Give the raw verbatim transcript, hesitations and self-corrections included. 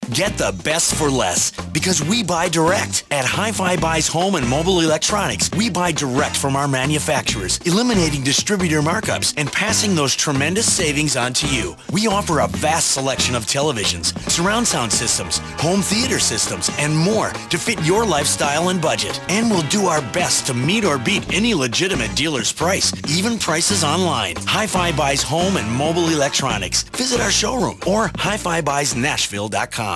Get the best for less because we buy direct. At Hi-Fi Buys Home and Mobile Electronics, we buy direct from our manufacturers, eliminating distributor markups and passing those tremendous savings on to you. We offer a vast selection of televisions, surround sound systems, home theater systems, and more to fit your lifestyle and budget. And we'll do our best to meet or beat any legitimate dealer's price, even prices online. Hi-Fi Buys Home and Mobile Electronics. Visit our showroom or hi fi buys nashville dot com.